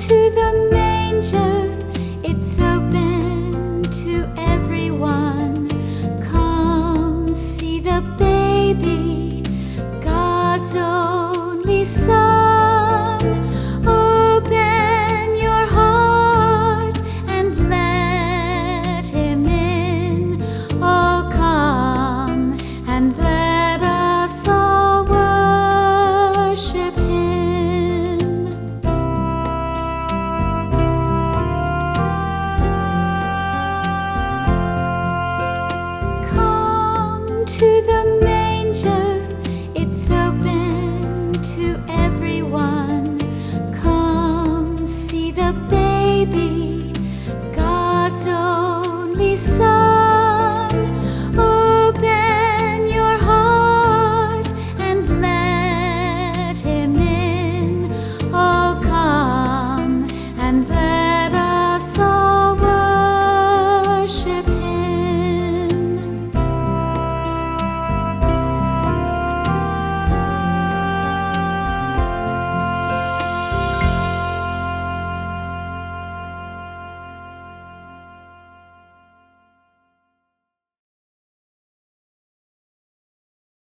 to the manger, it's open to everyone. Come see the baby, God's only Son. Open your heart and let Him in. Oh, come and let us all worship Him. Come to the manger,